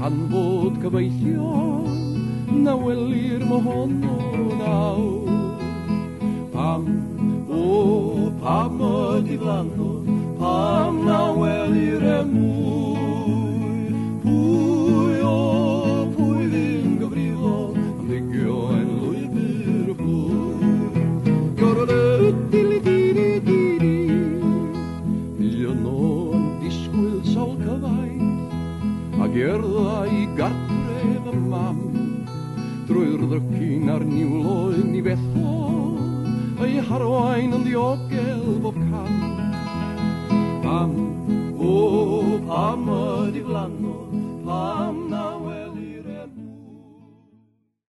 Pan bod gyfeillio na welir mo honno nawr. Pam ydi flanno, pam na welir e mwy. Pwy fi'n gyfrifo am ddygio yn lwybr bwy. Gorolydili-diri-diri, miliwn o'n disgwyl sol cyfaith, a gerdda I gartref y mam, drwy'r drycyn a'r niwloedd ni fetho, ei harwain yn ddiogel bob can. Pam ydi flanno, pam na wel.